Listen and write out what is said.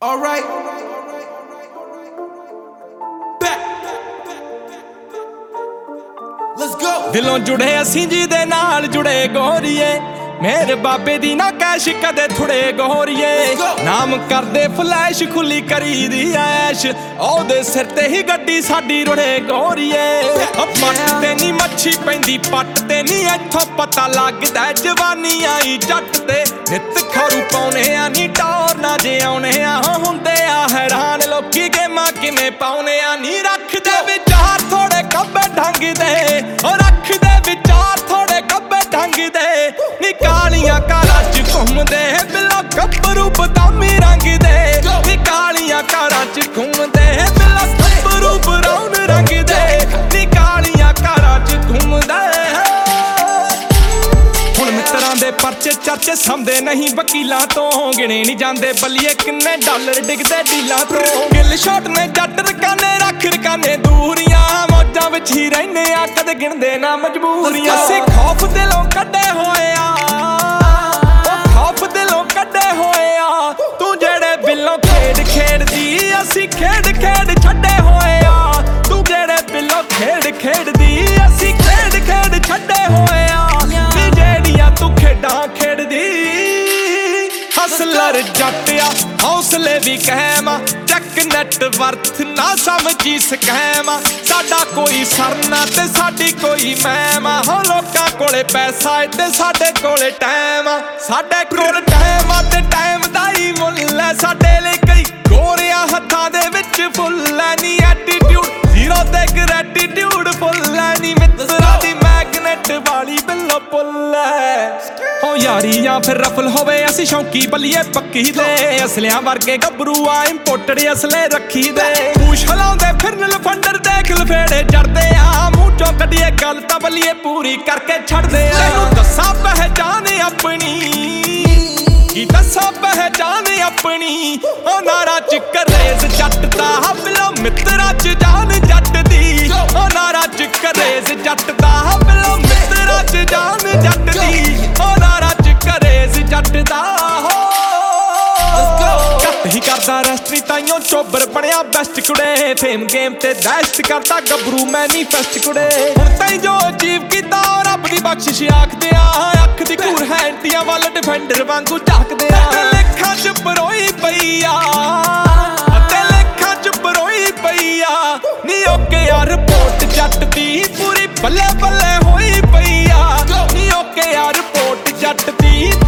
All right. Back. Let's go. ਦਿਲੋਂ ਜੁੜੇ ਅਸੀਂ ਜੀ ਦੇ ਨਾਲ ਜੁੜੇ ਗੋਰੀਏ, ਮੇਰੇ ਬਾਬੇ ਦੀ ਨਾ ਕੈਸ਼ ਕਦੇ ਥੁੜੇ ਗੋਰੀਏ। ਨਾਮ ਕਰਦੇ ਫਲੈਸ਼ ਖੁੱਲੀ ਕਰੀ ਦੀ ਐਸ਼, ਉਹਦੇ ਸਿਰ ਤੇ ਹੀ ਗੱਡੀ ਸਾਡੀ ਰੁੜੇ ਗੋਰੀਏ। ਪੱਟ ਤੇ ਨੀ ਮੱਛੀ ਪੈਂਦੀ ਪੱਟ ਤੇ ਨੀ, ਇੱਥੋਂ ਪਤਾ ਲੱਗਦਾ ਜਵਾਨੀ ਆਈ ਜੱਟ ਤੇ। ਨਿੱਤ ਖਰੂ ਪਾਉਨੇ ਆ ਨੀ ਟੌਰ ਨਾ ਜੇ ਆਉਨੇ ਆ, ਹੁੰਦੇ ਆ ਹੈਰਾਨ ਲੋਕੀ ਗੇਮਾਂ ਕਿਵੇਂ ਪਾਉਨੇ ਆ ਨੀ। ਰੱਖਦੇ ਵਿਚਾਰ ਥੋੜੇ ਕੱਬੇ ਢੰਗ ਦੇ, ਉਹ ਰੱਖਦੇ ਵਿਚਾਰ ਥੋੜੇ ਕੱਬੇ ਢੰਗ ਦੇ। ਨੀ ਕਾਲੀਆਂ ਕਾਰਾਂ ਚ ਘੁੰਮਦੇ ਬਿੱਲੋ ਗੱਭਰੂ ਬਦਾਮੀ ਰੰਗ ਦੇ, ਨੀ ਕਾਲੀਆਂ ਕਾਰਾਂ ਚ ਘੁੰਮਦੇ ਬਿੱਲੋ ਗੱਭਰੂ ਬਰਾਊਨ ਰੰਗ ਦੇ, ਨੀ ਕਾਲੀਆਂ ਕਾਰਾਂ ਚ ਘੁੰਮਦੇ। ਹੁਣ ਮਿੱਤਰਾਂ ਦੇ ਪਰਚੇ ਚਰਚੇ ਸਮਝਦੇ ਨਹੀਂ ਵਕੀਲਾਂ ਤੋਂ, ਗਿਣੇ ਨਹੀਂ ਜਾਂਦੇ ਬੱਲੀਏ ਕਿੰਨੇ ਡਾਲਰ ਡਿੱਗਦੇ ਡੀਲਾਂ ਤੋਂ। ਗਿੱਲ ਸ਼ਾਟ ਨੇ ਜੱਟ ਰਕਾਨੇ ਰੱਖ ਰਕਾਨੇ ਦੂਰੀਆਂ, ਮੌਜਾਂ ਵਿੱਚ ਹੀ ਰਹਿੰਦੇ ਆ ਕਦੇ ਗਿਣਦੇ ਨਾ ਮਜਬੂਰੀਆਂ। ਅਸੀਂ ਖੌਫ ਦਿਲੋਂ ਕੱਢੇ ਹੋਏ ਆ, ਖੌਫ ਦਿਲੋਂ ਕੱਢੇ ਹੋਏ ਆ, ਤੂੰ ਜਿਹੜੇ ਬਿੱਲੋਂ ਖੇਡ ਖੇਡਦੀ ਅਸੀਂ ਖੇਡ ਖੇਡ ਛੱਡੇ ਹੋਏ ਆ। ਤੂੰ ਜਿਹੜੇ ਬਿੱਲੋਂ ਖੇਡ ਖੇਡਦੀ ਅਸੀਂ ਖੇਡ ਖੇਡ ਛੱਡੇ ਹੋਏ ਆ, ਨੀ ਜਿਹੜੀਆਂ ਤੂੰ ਖੇਡਾਂ ਖੇਡਦੀ। ਹਸਲਰ ਜੱਟ ਆ ਹੌਸਲੇ ਵੀ ਕਹਿਮ, ਚੱਕ ਨੈਟ ਵਰਥ ਨਾ ਸਮਝੀ ਸਕੈਮ। ਸਾਡਾ ਕੋਈ ਸਰਨਾ ਤੇ ਸਾਡੀ ਕੋਈ ਮਹਿਮ, ਹੋ ਲੋਕਾਂ ਕੋਲੇ ਪੈਸਾ ਏ ਤੇ ਸਾਡੇ ਕੋਲੇ ਟਾਈਮ। ਸਾਡੇ ਕੋਲ ਟਾਈਮ ਆ ਤੇ ਟਾਈਮ ਦਾ ਹੀ ਮੁੱਲ ਐ, ਸਾਡੇ ਲਈ ਕਈ ਗੋਰਿਆਂ ਹੱਥਾਂ ਦੇ ਵਿੱਚ ਫੁੱਲ ਐ ਨੀ। ਐਟੀਟਿਊਡ ਜ਼ੀਰੋ ਤੇ ਗ੍ਰੈਟੀਟਿਊਡ ਫੁੱਲ ਐ ਨੀ, ਮਿੱਤਰਾਂ ਦੀ ਮੈਗਨੇਟ ਵਾਲੀ ਬਿੱਲੋ ਪੁੱਲ ਐ। ਹੋ ਯਾਰੀ ਜਾਂ ਫਿਰ ਰਫਲ ਹੋਵੇ ਅਸੀਂ ਸ਼ੌਂਕੀ ਬੱਲੀਏ ਪੱਕੀ ਦੇ, ਅਸਲਿਆਂ ਵਰਗੇ ਗੱਭਰੂ ਆ ਇੰਪੋਰਟਡ ਅਸਲੇ ਰੱਖੀ ਦੇ। ਪੂਛ ਹਲਾਉਂਦੇ ਫਿਰਨ ਲਫੰਡਰ ਦੇਖ ਲਫੇੜੇ ਜੜਦੇ ਆ, ਮੂੰਹ ਚੋਂ ਕੱਢੀਏ ਗੱਲ ਤਾਂ ਬੱਲੀਏ ਪੂਰੀ ਕਰਕੇ ਛੱਡਦੇ ਆ। ਤੈਨੂੰ ਦੱਸਾਂ ਪਹਿਚਾਨ ਆਪਣੀ, ਕੀ ਦੱਸਾਂ ਪਹਿਚਾਨ ਆਪਣੀ, ਉਹ ਨਾਰਾ ਚ ਕਰੇਜ਼ ਜੱਟ ਦਾ ਬਿੱਲੋ ਮਿੱਤਰਾਂ ਚ ਜਾਨ ਜੱਟ ਦੀ। ਉਹ ਨਾਰਾ ਚ ਕਰੇਜ਼ ਜੱਟ ਦਾ ਬਿੱਲੋ ਮਿੱਤਰਾਂ ਚ ਜਾਨ ਜੱਟ ਦੀ, ਉਹ ਨਾਰਾ ਚ ਕਰੇਜ਼ ਜੱਟ ਦਾ। ਘੱਟ ਹੀ ਕਰਦਾ ਰੈਸਟਰੀ ਤਾਈਓ ਚੋਬਰ ਬਣਿਆ ਬੈਸਟ ਕੁੜੇ, ਫੇਮ ਗੇਮ ਤੇ ਦਹਿਸ਼ਤ ਕਰਦਾ ਗੱਭਰੂ ਮੈਨੀਫੈਸਟ ਕੁੜੇ। ਹੁਣ ਤਾਈਂ ਜੋ ਅਚੀਵ ਕੀਤਾ ਰੱਬ ਦੀ ਬਖਸ਼ਿਸ਼ ਆਖਦੇ ਆ, ਅੱਖ ਦੀ ਘੂਰ ਹੈ ਇੰਡੀਆਂ ਵੱਲ ਡਿਫੈਂਡਰ ਵਾਂਗੂ ਝਾਕਦੇ ਆ। ਲੇਖਾਂ ਚ ਪਰੋਈ ਪਈ ਆ, ਅਤੇ ਲੇਖਾਂ ਚ ਪਰੋਈ ਪਈ ਆ, ਨੀ ਓਕੇ ਯਾਰ ਰਿਪੋਰਟ ਜੱਟ ਦੀ ਪੂਰੀ ਬੱਲੇ ਬੱਲੇ ਹੋਈ ਪਈ ਆ, ਨੀ ਓਕੇ ਯਾਰ ਰਿਪੋਰਟ ਜੱਟ ਦੀ।